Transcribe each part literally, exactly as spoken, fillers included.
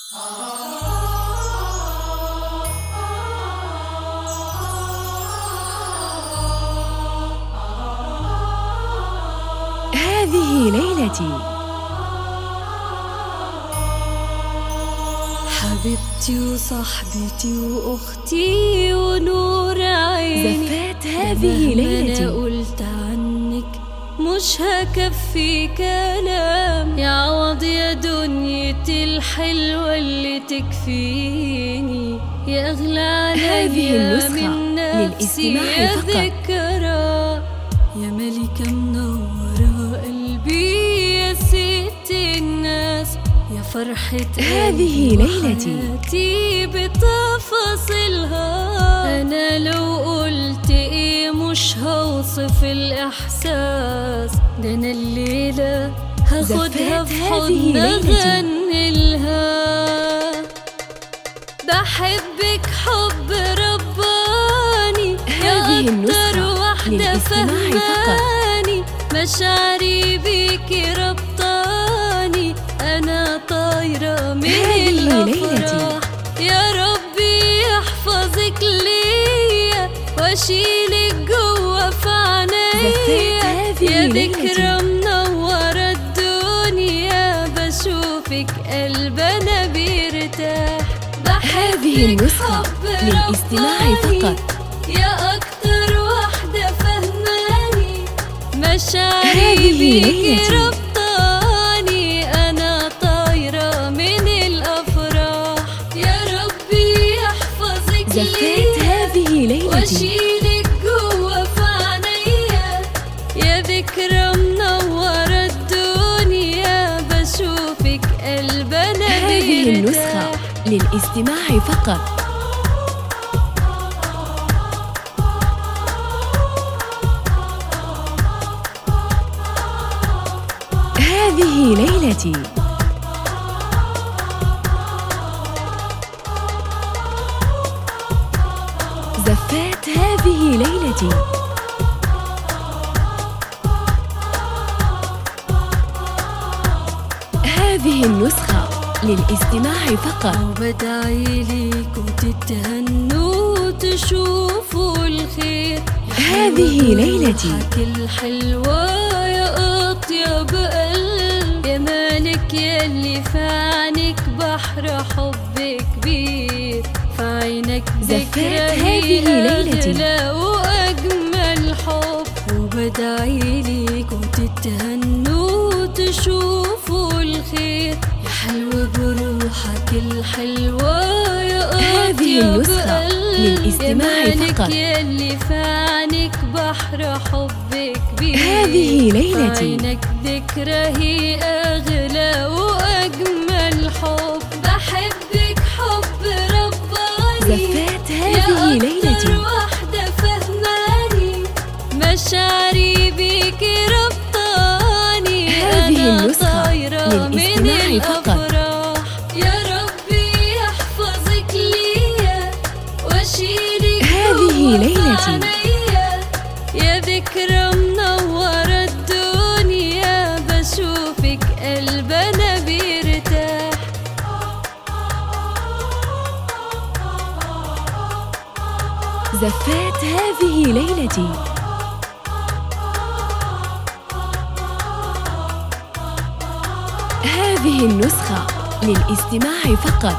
هذه ليلتي. حبيبتي وصاحبتي وأختي ونور عيني، زفات هذه ليلتي. أنا قلت عنك مش هكفي كلام، يا عوض يا دنيتي الحلوة اللي تكفيني، يا أغلى عليا من نفسي يا ذكرى، يا ملكة منورة قلبي يا ست الناس، يا فرحة هذه ليلتي بتفاصيلها. أنا لو قلت إيه مش هوصف الإحساس، ده أنا الليلة هاخدها في حضن أغنيلها. بحبك حب رباني، يا أكتر واحدة فهماني، مشاعري بيكي ربطاني، أنا طايرة من الأفراح. يا ربي يحفظك ليا واشيلك جوا في عينيا، يا ذكرى منورة الدنيا، بشوفك قلبنا بيرتاح. هذه النسخة للاستماع فقط، يا أكتر واحدة فهماني، مشاعري بيكي ربطاني، أنا طايرة من الأفراح. يا ربي يحفظك زفات هذه ليلتي، واشيلك جوا في عينيا، يا ذكرى منورة الدنيا، بشوفك قلبنا هذه النسخة للاستماع فقط. هذه ليلتي. زفات هذه ليلتي. هذه النسخة للاستماع فقط. وبدعي ليكم تتهنوا وتشوفوا الخير، هذه ليلتي. الحلوة يا أطيب قلب، يا مالك يلي في عينك بحر حب كبير، في عينك ذكرى هي أغلى وأجمل حب. وبدعي ليكم تتهنوا وتشوفوا الخير، يا حلوة بروحك الحلوة يا هذه النسخة للاستماع فقط. يلي في عينك بحر حب كبير، هذه ليلتي. عينك ذكرى هي أغلى وأجمل حب. بحبك حب رباني، زفات هذه ليلتي، يا أكتر واحدة فهماني، مشاعري بيكي ربطاني، هذه النسخة للاستماع فقط. يا ربي يحفظك ليا واشيلك هذه ليلتي. يا ذكرى منورة الدنيا، بشوفك قلبنا بيرتاح. زفات هذه ليلتي. هذه النسخة للاستماع فقط.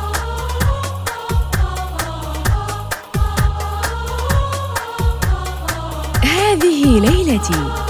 هذه ليلتي.